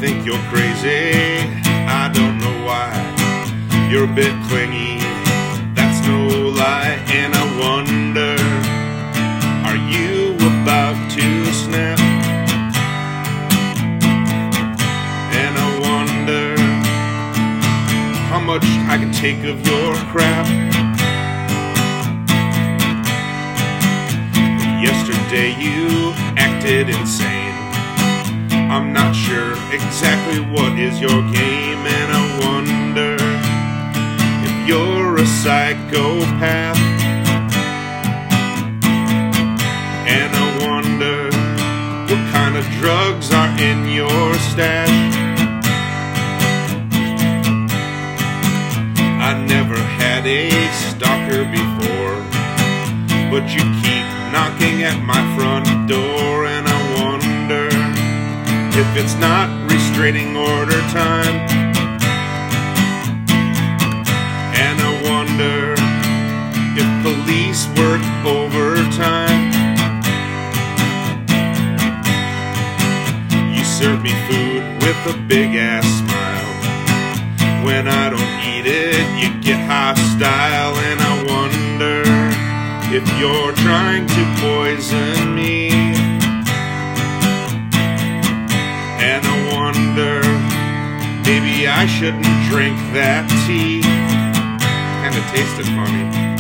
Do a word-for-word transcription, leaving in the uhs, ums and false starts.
think you're crazy. I don't know why. You're a bit clingy, that's no lie. And I wonder, are you about to snap? And I wonder how much I can take of your crap. Yesterday you acted insane. I'm not sure exactly what is your game, and I wonder if you're a psychopath. And I wonder what kind of drugs are in your stash. I never had a stalker before, but you keep knocking at my front door, and I wonder if it's not restraining order time. And I wonder if police work overtime. You serve me food with a big ass smile. When I don't eat it, you get hostile, and I wonder if you're trying to poison me. And I wonder, maybe I shouldn't drink that tea. Kinda tasted funny.